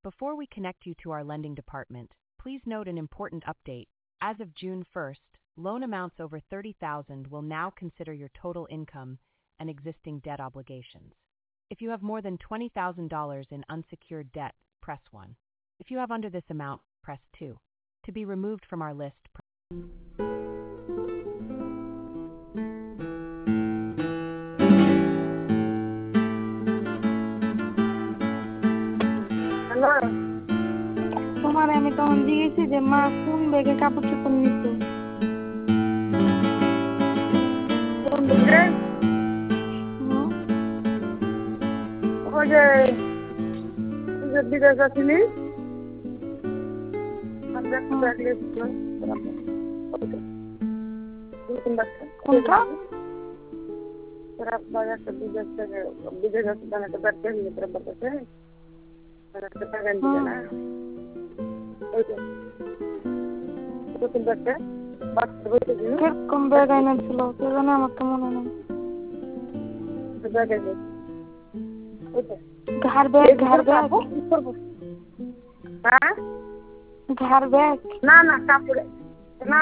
Before we connect you to our lending department, please note an important update. As of June 1st, loan amounts over $30,000 will now consider your total income and existing debt obligations. If you have more than $20,000 in unsecured debt, press 1. If you have under this amount, press 2. To be removed from our list, Hello. তোমার আমি তখন জিজ্ঞেসি যে মা কোন ব্যাগে কাপড় চোপড় নিত কোন ব্যাগে? ওই যে বিদেশ আসিনি ব্যাগ লিখছিল কোনটা একটা বিদেশ থেকে বিদেশ আসতে একটা ব্যাগ কিনে তোর বাড়িতে একটা ব্যাগ আনতে না কিরকম ব্যাগ এনেছিল কে জানে আমার তো মনে নেই ঘর ব্যাগ হ্যাঁ ঘর ব্যাগ না কাপড়